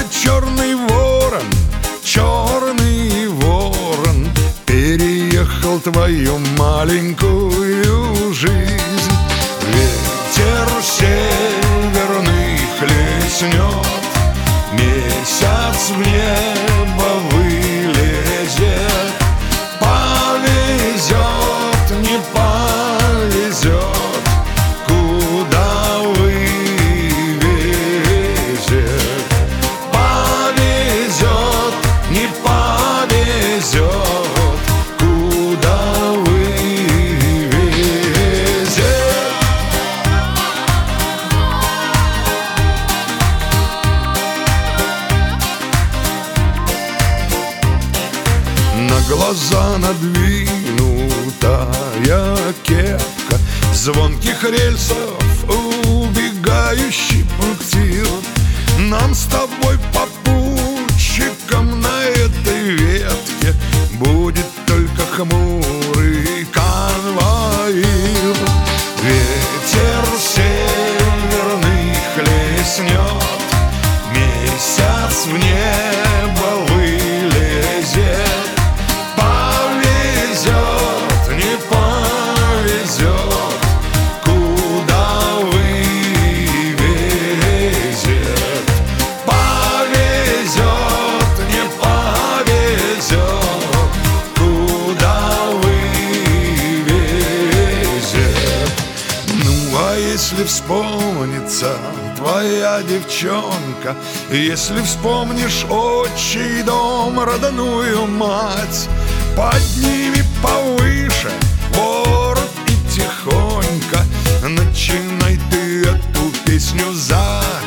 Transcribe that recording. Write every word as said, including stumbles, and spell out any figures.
черный ворон, черный ворон переехал твою маленькую жизнь. Ветер северный хлестнет, месяц в небо вылезет. Повезет, не повезет, куда вывезет. Повезет, не повезет, куда вывезет. На глаза надвинутая кепка, звонких рельсов убегающий путир. Нам с тобой, попутчиком, на этой ветке будет только хмурый конвоир. Ветер северный хлестнет, месяц в небо вылезет. Повезет, не повезет, куда вывезет. Повезет, не повезет, куда вывезет. Ну а если вспомнится твоя девчонка, если вспомнишь отчий дом, родную мать, подними повыше ворот и тихонько начинай ты эту песню запевать.